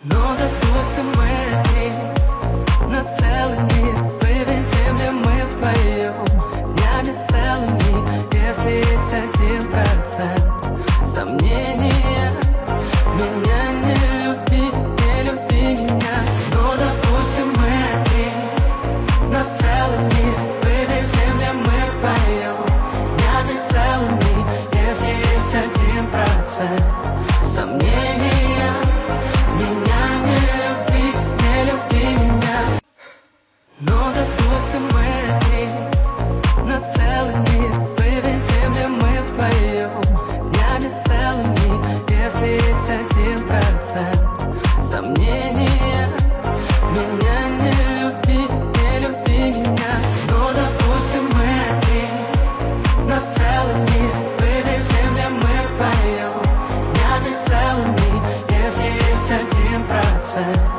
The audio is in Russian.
Но, допустим, мы одни на целый мир. Вывезем ли мы вдвоем днями целыми, если есть 1% сомнения? Меня не люби, не люби меня. Но, допустим, мы одни на целый мир. Вывезем ли мы вдвоем днями целыми, если есть 1% сомнения? Меня не люби, не люби меня. Но, допустим, мы одни на целый мир. Вывезем ли мы вдвоем днями целыми, если есть 1% сомнения? Меня не люби, не люби меня. Но, допустим, мы одни на целый мир. Вывезем ли мы вдвоем днями целыми, если есть 1%